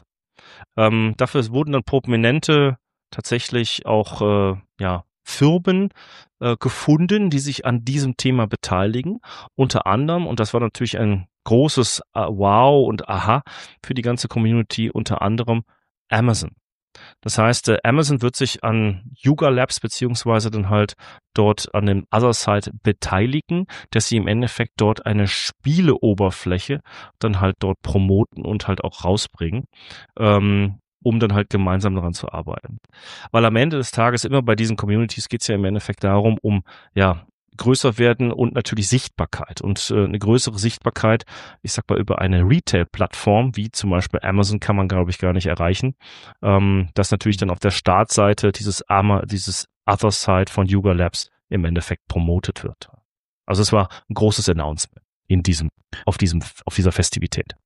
Ähm, dafür wurden dann prominente tatsächlich auch, äh, ja, Firmen äh, gefunden, die sich an diesem Thema beteiligen. Unter anderem, und das war natürlich ein großes äh, Wow und Aha für die ganze Community, unter anderem Amazon. Das heißt, äh, Amazon wird sich an Yuga Labs beziehungsweise dann halt dort an dem Otherside beteiligen, dass sie im Endeffekt dort eine Spieleoberfläche dann halt dort promoten und halt auch rausbringen. Ähm, um dann halt gemeinsam daran zu arbeiten. Weil am Ende des Tages immer bei diesen Communities geht es ja im Endeffekt darum, um ja größer werden und natürlich Sichtbarkeit. Und äh, eine größere Sichtbarkeit, ich sag mal, über eine Retail-Plattform, wie zum Beispiel Amazon, kann man, glaube ich, gar nicht erreichen. Ähm, das natürlich dann auf der Startseite dieses Arma, dieses Otherside von Yuga Labs im Endeffekt promotet wird. Also es war ein großes Announcement in diesem, auf diesem, auf dieser Festivität.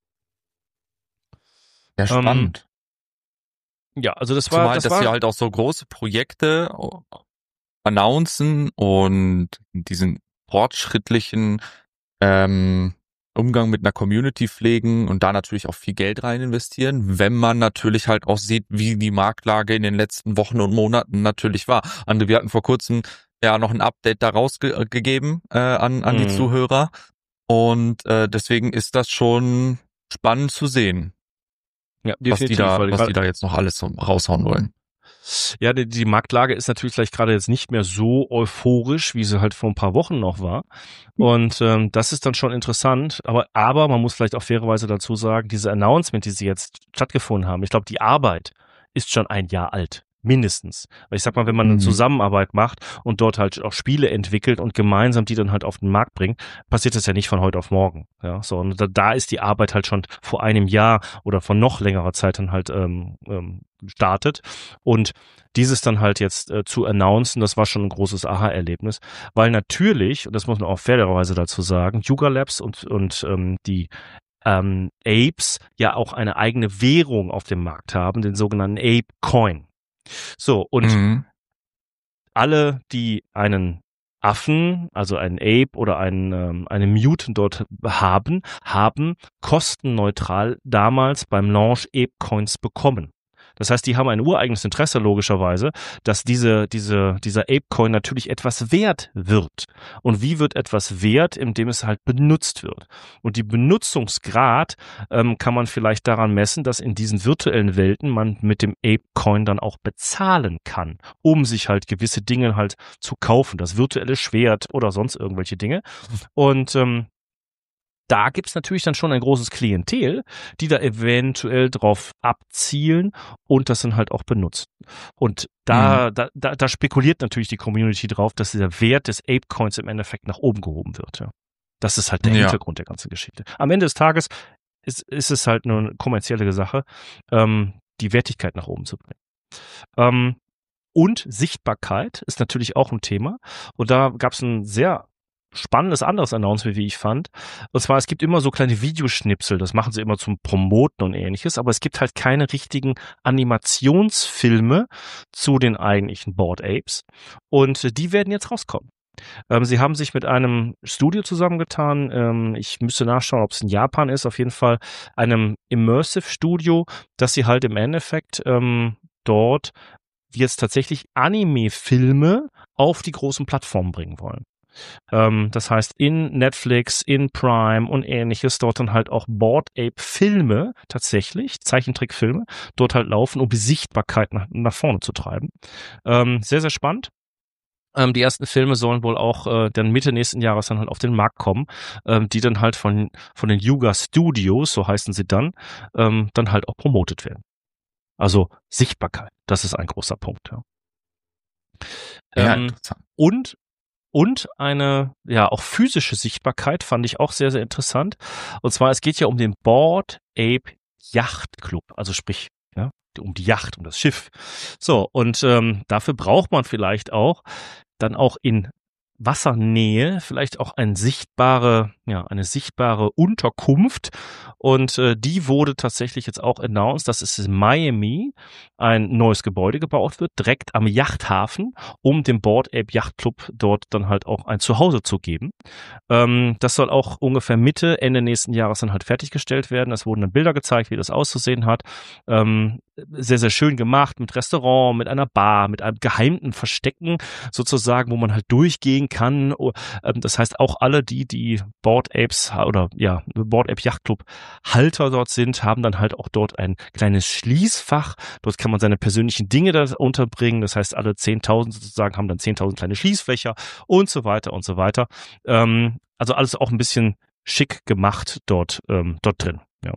Ja, spannend. Ähm, Ja, also das war, Zumal, das dass war, wir halt auch so große Projekte announcen und diesen fortschrittlichen ähm, Umgang mit einer Community pflegen und da natürlich auch viel Geld rein investieren, wenn man natürlich halt auch sieht, wie die Marktlage in den letzten Wochen und Monaten natürlich war. André, wir hatten vor kurzem ja noch ein Update da rausgegeben äh, an, an die Mhm. Zuhörer und äh, deswegen ist das schon spannend zu sehen. Ja, was die da, was die da jetzt noch alles so raushauen wollen. Ja, die, die Marktlage ist natürlich vielleicht gerade jetzt nicht mehr so euphorisch, wie sie halt vor ein paar Wochen noch war. Und ähm, das ist dann schon interessant. Aber, aber man muss vielleicht auch fairerweise dazu sagen, diese Announcement, die sie jetzt stattgefunden haben, ich glaube, die Arbeit ist schon ein Jahr alt. Mindestens. Weil ich sag mal, wenn man eine Mhm. Zusammenarbeit macht und dort halt auch Spiele entwickelt und gemeinsam die dann halt auf den Markt bringt, passiert das ja nicht von heute auf morgen. Ja, so, und da, da ist die Arbeit halt schon vor einem Jahr oder vor noch längerer Zeit dann halt ähm, ähm, startet. Und dieses dann halt jetzt äh, zu announcen, das war schon ein großes Aha-Erlebnis, weil natürlich, und das muss man auch fairerweise dazu sagen, Yuga Labs und, und ähm, die ähm, Apes ja auch eine eigene Währung auf dem Markt haben, den sogenannten Ape Coin. So, und Mhm. alle, die einen Affen, also einen Ape oder einen, ähm, einen Mutant dort haben, haben kostenneutral damals beim Launch Ape Coins bekommen. Das heißt, die haben ein ureigenes Interesse logischerweise, dass diese, diese, dieser Ape-Coin natürlich etwas wert wird. Und wie wird etwas wert? Indem es halt benutzt wird. Und die Benutzungsgrad ähm, kann man vielleicht daran messen, dass in diesen virtuellen Welten man mit dem Ape-Coin dann auch bezahlen kann, um sich halt gewisse Dinge halt zu kaufen. Das virtuelle Schwert oder sonst irgendwelche Dinge. Und ähm, da gibt's natürlich dann schon ein großes Klientel, die da eventuell drauf abzielen und das dann halt auch benutzen. Und da, mhm. da, da, da spekuliert natürlich die Community drauf, dass der Wert des Ape-Coins im Endeffekt nach oben gehoben wird. Ja. Das ist halt der Ja. Hintergrund der ganzen Geschichte. Am Ende des Tages ist, ist es halt nur eine kommerzielle Sache, ähm, die Wertigkeit nach oben zu bringen. Ähm, und Sichtbarkeit ist natürlich auch ein Thema. Und da gab's ein sehr spannendes anderes Announcement, wie ich fand. Und zwar, es gibt immer so kleine Videoschnipsel, das machen sie immer zum Promoten und ähnliches, aber es gibt halt keine richtigen Animationsfilme zu den eigentlichen Bored Apes. Und die werden jetzt rauskommen. Ähm, sie haben sich mit einem Studio zusammengetan. Ähm, ich müsste nachschauen, ob es in Japan ist. Auf jeden Fall einem Immersive Studio, dass sie halt im Endeffekt ähm, dort jetzt tatsächlich Anime-Filme auf die großen Plattformen bringen wollen. Ähm, das heißt, in Netflix, in Prime und ähnliches dort dann halt auch Bored Ape-Filme tatsächlich, Zeichentrickfilme, dort halt laufen, um die Sichtbarkeit nach, nach vorne zu treiben. Ähm, sehr, sehr spannend. Ähm, die ersten Filme sollen wohl auch äh, dann Mitte nächsten Jahres dann halt auf den Markt kommen, ähm, die dann halt von, von den Yuga Studios, so heißen sie dann, ähm, dann halt auch promotet werden. Also Sichtbarkeit, das ist ein großer Punkt. Ja. Ja, ähm, und Und eine, ja, auch physische Sichtbarkeit fand ich auch sehr, sehr interessant. Und zwar, es geht ja um den Bored Ape Yacht Club. Also sprich, ja, um die Yacht, um das Schiff. So, und ähm, dafür braucht man vielleicht auch dann auch in Wassernähe vielleicht auch ein sichtbare, ja, eine sichtbare Unterkunft. Und äh, die wurde tatsächlich jetzt auch announced, dass es in Miami ein neues Gebäude gebaut wird, direkt am Yachthafen, um dem Bored Ape Yacht Club dort dann halt auch ein Zuhause zu geben. Ähm, das soll auch ungefähr Mitte, Ende nächsten Jahres dann halt fertiggestellt werden. Es wurden dann Bilder gezeigt, wie das auszusehen hat. Ähm, sehr, sehr schön gemacht, mit Restaurant, mit einer Bar, mit einem geheimten Verstecken sozusagen, wo man halt durchgehen kann. Das heißt, auch alle, die die Bored Apes oder ja, Bored Ape Yacht Club Halter dort sind, haben dann halt auch dort ein kleines Schließfach. Dort kann man seine persönlichen Dinge da unterbringen. Das heißt, alle zehntausend sozusagen haben dann zehntausend kleine Schließfächer und so weiter und so weiter. Ähm, also alles auch ein bisschen schick gemacht dort, ähm, dort drin. Ja,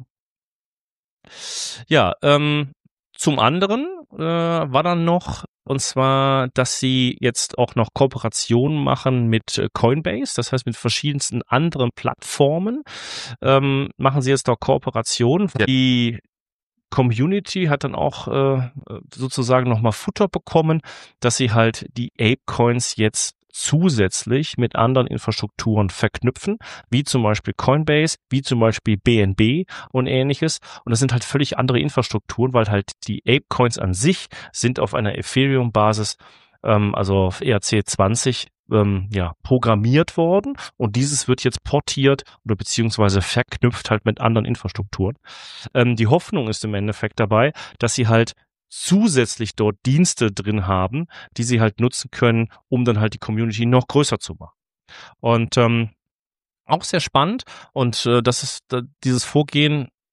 ja ähm, zum anderen äh, war dann noch, und zwar, dass sie jetzt auch noch Kooperationen machen mit Coinbase, das heißt mit verschiedensten anderen Plattformen, ähm, machen sie jetzt noch Kooperationen. Ja. Die Community hat dann auch äh, sozusagen nochmal Futter bekommen, dass sie halt die Ape-Coins jetzt zusätzlich mit anderen Infrastrukturen verknüpfen, wie zum Beispiel Coinbase, wie zum Beispiel B N B und ähnliches. Und das sind halt völlig andere Infrastrukturen, weil halt die Ape-Coins an sich sind auf einer Ethereum-Basis, ähm, also auf E R C zwanzig, ähm, ja, programmiert worden. Und dieses wird jetzt portiert oder beziehungsweise verknüpft halt mit anderen Infrastrukturen. Ähm, die Hoffnung ist im Endeffekt dabei, dass sie halt zusätzlich dort Dienste drin haben, die sie halt nutzen können, um dann halt die Community noch größer zu machen. Und ähm, auch sehr spannend und äh, das ist äh, dieses Vorgehen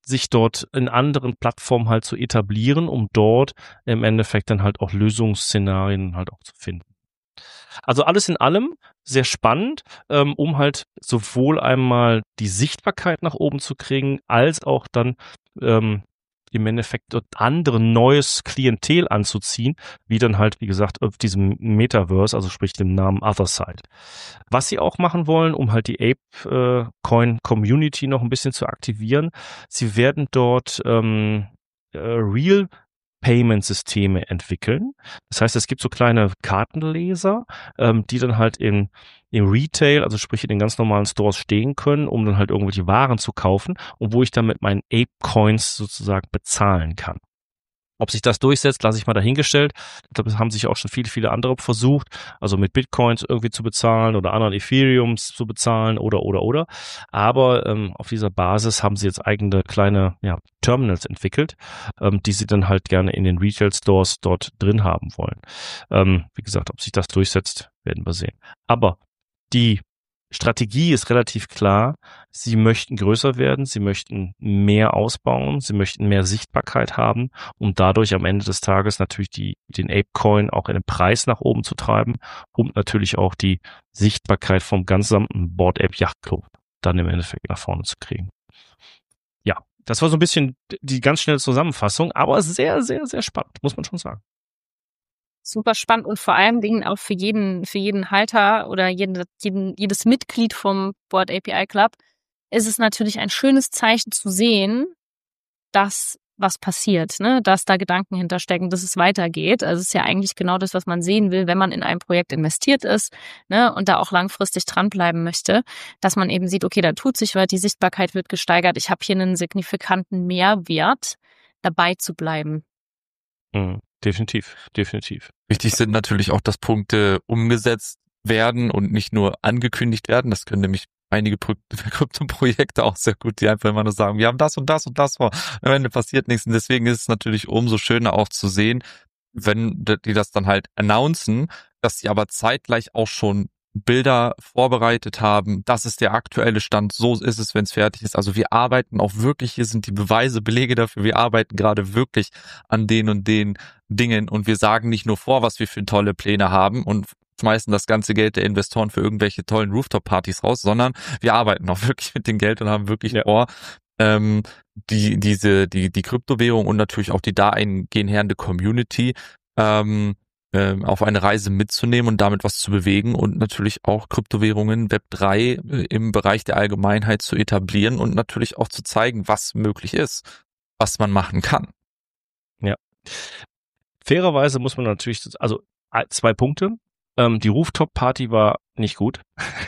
sich dort in anderen Plattformen halt zu etablieren, um dort im Endeffekt dann halt auch Lösungsszenarien halt auch zu finden. Also alles in allem sehr spannend, ähm, um halt sowohl einmal die Sichtbarkeit nach oben zu kriegen, als auch dann ähm, im Endeffekt dort andere neues Klientel anzuziehen, wie dann halt, wie gesagt, auf diesem Metaverse, also sprich dem Namen Otherside. Was sie auch machen wollen, um halt die Ape-Coin-Community noch ein bisschen zu aktivieren, sie werden dort ähm, äh, Real Payment-Systeme entwickeln. Das heißt, es gibt so kleine Kartenleser, ähm, die dann halt in, im Retail, also sprich in den ganz normalen Stores stehen können, um dann halt irgendwelche Waren zu kaufen und wo ich dann mit meinen Ape-Coins sozusagen bezahlen kann. Ob sich das durchsetzt, lasse ich mal dahingestellt. Ich glaube, das haben sich auch schon viele, viele andere versucht, also mit Bitcoins irgendwie zu bezahlen oder anderen Ethereums zu bezahlen oder, oder, oder. Aber ähm, auf dieser Basis haben sie jetzt eigene kleine ja, Terminals entwickelt, ähm, die sie dann halt gerne in den Retail-Stores dort drin haben wollen. Ähm, wie gesagt, ob sich das durchsetzt, werden wir sehen. Aber die Strategie ist relativ klar. Sie möchten größer werden, sie möchten mehr ausbauen, sie möchten mehr Sichtbarkeit haben, um dadurch am Ende des Tages natürlich die, den Apecoin auch in den Preis nach oben zu treiben und natürlich auch die Sichtbarkeit vom gesamten Bored Ape Yacht Club dann im Endeffekt nach vorne zu kriegen. Ja, das war so ein bisschen die ganz schnelle Zusammenfassung, aber sehr, sehr, sehr spannend, muss man schon sagen. Super spannend und vor allen Dingen auch für jeden, für jeden Halter oder jeden, jeden, jedes Mitglied vom Bored A P I Club ist es natürlich ein schönes Zeichen zu sehen, dass was passiert, ne, dass da Gedanken hinterstecken, dass es weitergeht. Also es ist ja eigentlich genau das, was man sehen will, wenn man in ein Projekt investiert ist, ne, und da auch langfristig dranbleiben möchte, dass man eben sieht, okay, da tut sich was, die Sichtbarkeit wird gesteigert, ich habe hier einen signifikanten Mehrwert, dabei zu bleiben. Mhm. Definitiv, definitiv. Wichtig sind natürlich auch, dass Punkte umgesetzt werden und nicht nur angekündigt werden. Das können nämlich einige Krypto-Projekte auch sehr gut, die einfach immer nur sagen, wir haben das und das und das vor. Am Ende passiert nichts. Und deswegen ist es natürlich umso schöner auch zu sehen, wenn die das dann halt announcen, dass sie aber zeitgleich auch schon Bilder vorbereitet haben. Das ist der aktuelle Stand. So ist es, wenn es fertig ist. Also wir arbeiten auch wirklich, hier sind die Beweise, Belege dafür. Wir arbeiten gerade wirklich an den und den Dingen und wir sagen nicht nur vor, was wir für tolle Pläne haben und schmeißen das ganze Geld der Investoren für irgendwelche tollen Rooftop-Partys raus, sondern wir arbeiten auch wirklich mit dem Geld und haben wirklich ja. vor, ähm, die diese die die Kryptowährung und natürlich auch die da eingehende Community ähm, ähm, auf eine Reise mitzunehmen und damit was zu bewegen und natürlich auch Kryptowährungen Web drei im Bereich der Allgemeinheit zu etablieren und natürlich auch zu zeigen, was möglich ist, was man machen kann. Ja. Fairerweise muss man natürlich, also zwei Punkte. Ähm, die Rooftop-Party war nicht gut.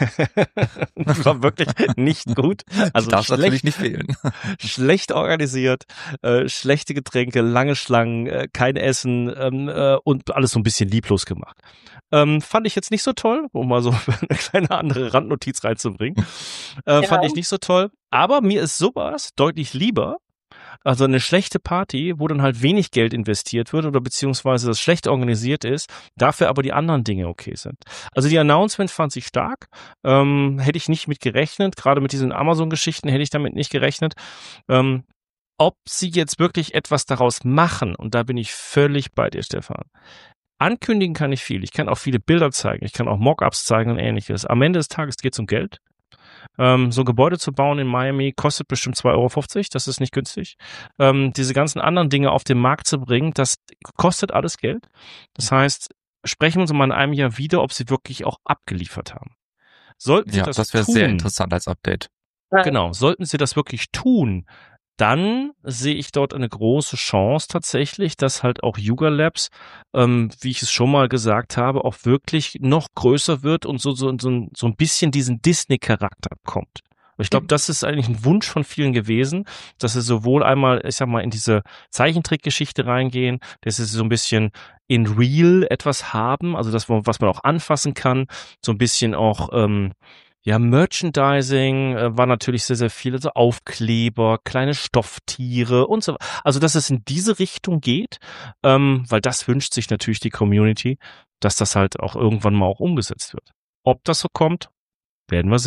Die war wirklich nicht gut. Also darf schlecht, natürlich nicht fehlen. Schlecht organisiert, äh, schlechte Getränke, lange Schlangen, äh, kein Essen ähm, äh, und alles so ein bisschen lieblos gemacht. Ähm, fand ich jetzt nicht so toll, um mal so eine kleine andere Randnotiz reinzubringen. Äh, ja. Fand ich nicht so toll. Aber mir ist sowas deutlich lieber. Also eine schlechte Party, wo dann halt wenig Geld investiert wird oder beziehungsweise das schlecht organisiert ist, dafür aber die anderen Dinge okay sind. Also die Announcement fand ich stark, ähm, hätte ich nicht mit gerechnet, gerade mit diesen Amazon-Geschichten hätte ich damit nicht gerechnet. Ähm, ob sie jetzt wirklich etwas daraus machen, und da bin ich völlig bei dir, Stefan. Ankündigen kann ich viel, ich kann auch viele Bilder zeigen, ich kann auch Mockups zeigen und ähnliches. Am Ende des Tages geht es um Geld. Ähm, so ein Gebäude zu bauen in Miami kostet bestimmt zwei Euro fünfzig, das ist nicht günstig. Ähm, diese ganzen anderen Dinge auf den Markt zu bringen, das kostet alles Geld. Das heißt, sprechen wir uns mal in einem Jahr wieder, ob sie wirklich auch abgeliefert haben. Sollten sie ja, das, das wäre sehr interessant als Update. Genau, sollten sie das wirklich tun, dann sehe ich dort eine große Chance tatsächlich, dass halt auch Yuga Labs, ähm, wie ich es schon mal gesagt habe, auch wirklich noch größer wird und so so so, so ein bisschen diesen Disney-Charakter kommt. Ich glaube, das ist eigentlich ein Wunsch von vielen gewesen, dass sie sowohl einmal, ich sag mal, in diese Zeichentrickgeschichte reingehen, dass sie so ein bisschen in Real etwas haben, also das, was man auch anfassen kann, so ein bisschen auch ähm, ja, Merchandising äh, war natürlich sehr, sehr viel, also Aufkleber, kleine Stofftiere und so. Also, dass es in diese Richtung geht, ähm, weil das wünscht sich natürlich die Community, dass das halt auch irgendwann mal auch umgesetzt wird. Ob das so kommt, werden wir sehen.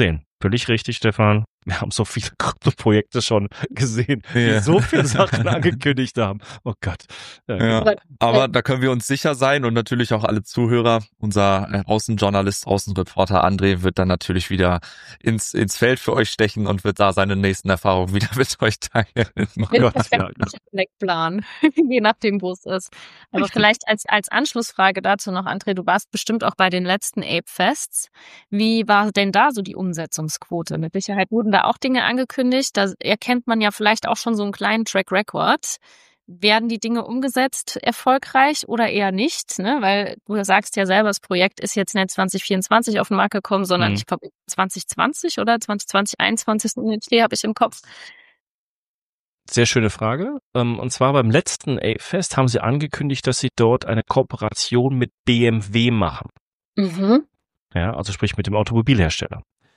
Völlig richtig, Stefan. Wir haben so viele Krypto-Projekte schon gesehen, die Ja. so viele Sachen angekündigt haben. Oh Gott. Ja, Ja. Aber- Aber da können wir uns sicher sein und natürlich auch alle Zuhörer. Unser äh, Außenjournalist, Außenreporter André wird dann natürlich wieder ins ins Feld für euch stechen und wird da seine nächsten Erfahrungen wieder mit euch teilen. Oh Mit Gott, ja. Plan, je nachdem, wo es ist. Aber vielleicht als, als Anschlussfrage dazu noch, André, du warst bestimmt auch bei den letzten Ape-Fests. Wie war denn da so die Umsetzungsquote? Mit Sicherheit wurden da auch Dinge angekündigt. Da erkennt man ja vielleicht auch schon so einen kleinen Track Record. Werden die Dinge umgesetzt erfolgreich oder eher nicht? Ne? Weil du sagst ja selber, das Projekt ist jetzt nicht zwanzig vierundzwanzig auf den Markt gekommen, sondern Mhm. ich glaube zwanzig zwanzig oder zwanzig zwanzig, einundzwanzig N F T habe ich im Kopf. Sehr schöne Frage. Ähm, Und zwar beim letzten Ape-Fest haben sie angekündigt, dass sie dort eine Kooperation mit B M W machen. Mhm. Ja, also sprich mit dem Automobilhersteller.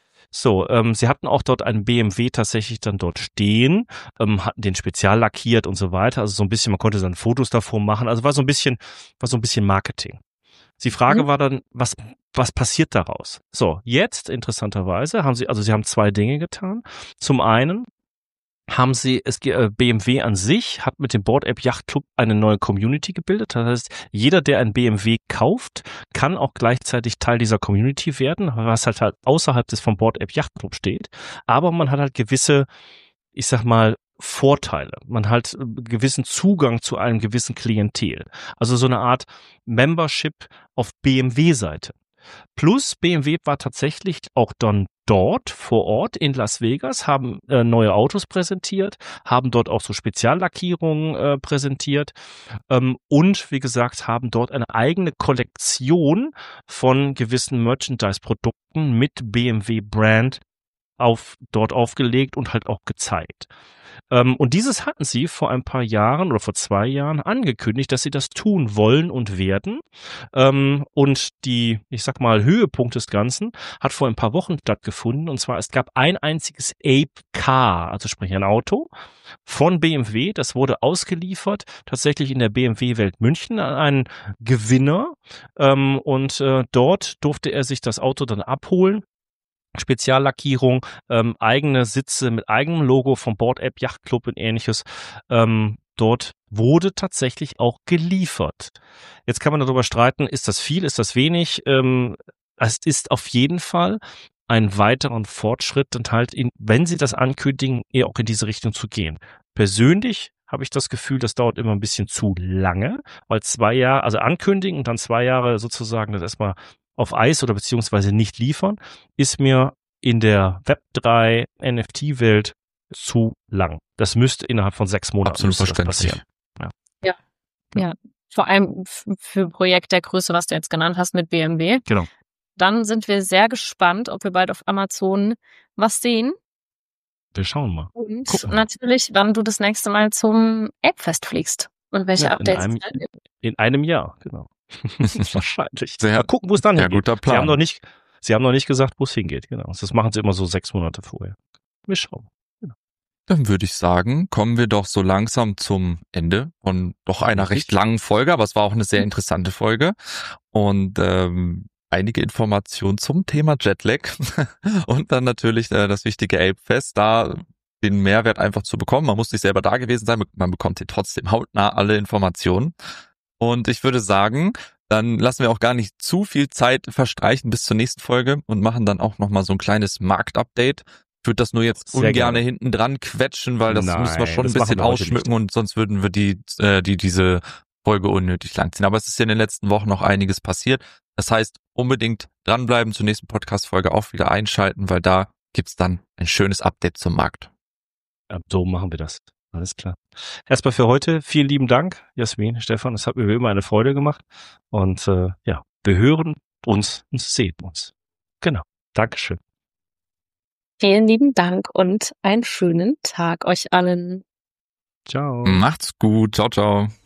So, ähm, sie hatten auch dort einen B M W tatsächlich dann dort stehen, ähm, hatten den spezial lackiert und so weiter. Also so ein bisschen, man konnte dann Fotos davor machen. Also war so ein bisschen, war so ein bisschen Marketing. Die Frage Mhm. war dann, was, was passiert daraus? So, jetzt interessanterweise haben sie, also sie haben zwei Dinge getan. Zum einen haben sie, es äh, B M W an sich hat mit dem Board Ape Yacht Club eine neue Community gebildet. Das heißt, jeder, der ein B M W kauft, kann auch gleichzeitig Teil dieser Community werden, was halt halt außerhalb des vom Board Ape Yacht Club steht. Aber man hat halt gewisse, ich sag mal, Vorteile. Man hat äh, gewissen Zugang zu einem gewissen Klientel. Also so eine Art Membership auf B M W-Seite. Plus B M W war tatsächlich auch dann dort vor Ort in Las Vegas, haben äh, neue Autos präsentiert, haben dort auch so Speziallackierungen äh, präsentiert ähm, und wie gesagt, haben dort eine eigene Kollektion von gewissen Merchandise-Produkten mit B M W-Brand auf, dort aufgelegt und halt auch gezeigt. Ähm, und dieses hatten sie vor ein paar Jahren oder vor zwei Jahren angekündigt, dass sie das tun wollen und werden. Ähm, und die, ich sag mal, Höhepunkt des Ganzen hat vor ein paar Wochen stattgefunden. Und zwar, es gab ein einziges Ape Car, also sprich ein Auto von B M W. Das wurde ausgeliefert, tatsächlich in der B M W-Welt München an einen Gewinner. Ähm, und äh, dort durfte er sich das Auto dann abholen. Speziallackierung, ähm, eigene Sitze mit eigenem Logo vom Board Ape Yacht Club und ähnliches. Ähm, dort wurde tatsächlich auch geliefert. Jetzt kann man darüber streiten, ist das viel, ist das wenig? Ähm, es ist auf jeden Fall ein weiterer Fortschritt und halt, in, wenn sie das ankündigen, eher auch in diese Richtung zu gehen. Persönlich habe ich das Gefühl, das dauert immer ein bisschen zu lange, weil zwei Jahre, also ankündigen und dann zwei Jahre sozusagen das erstmal auf Eis oder beziehungsweise nicht liefern, ist mir in der Web drei N F T-Welt zu lang. Das müsste innerhalb von sechs Monaten Absolut müsste das verständlich. passieren. Ja, vor allem f- für ein Projekt der Größe, was du jetzt genannt hast mit B M W. Genau. Dann sind wir sehr gespannt, ob wir bald auf Amazon was sehen. Wir schauen mal. Und Gucken wir. natürlich, wann du das nächste Mal zum Ape-Fest fliegst. Und welche Ja, in Updates einem- es da gibt. In einem Jahr, genau. Wahrscheinlich. Sehr- Mal gucken, wo es dann Ja, hingeht. guter Sie haben Plan. noch nicht, sie haben noch nicht gesagt, wo es hingeht. Genau. Das machen sie immer so sechs Monate vorher. Wir schauen. Dann würde ich sagen, kommen wir doch so langsam zum Ende von doch einer Richtig. recht langen Folge, aber es war auch eine sehr interessante Folge und ähm, einige Informationen zum Thema Jetlag und dann natürlich äh, das wichtige Ape-Fest, da den Mehrwert einfach zu bekommen. Man muss nicht selber da gewesen sein, man bekommt hier trotzdem hautnah alle Informationen. Und ich würde sagen, dann lassen wir auch gar nicht zu viel Zeit verstreichen bis zur nächsten Folge und machen dann auch nochmal so ein kleines Marktupdate. Ich würde das nur jetzt Sehr ungern gerne. hinten dran quetschen, weil das Nein, müssen wir schon das ein machen bisschen wir heute ausschmücken und sonst würden wir die, äh, die diese Folge unnötig langziehen. Aber es ist ja in den letzten Wochen noch einiges passiert. Das heißt, unbedingt dranbleiben, zur nächsten Podcast-Folge auch wieder einschalten, weil da gibt's dann ein schönes Update zum Markt. Ja, so machen wir das. Alles klar. Erstmal für heute vielen lieben Dank, Jasmin, Stefan. Es hat mir wie immer eine Freude gemacht. Und äh, ja, wir hören uns und sehen uns. Genau. Dankeschön. Vielen lieben Dank und einen schönen Tag euch allen. Ciao. Macht's gut. Ciao, ciao.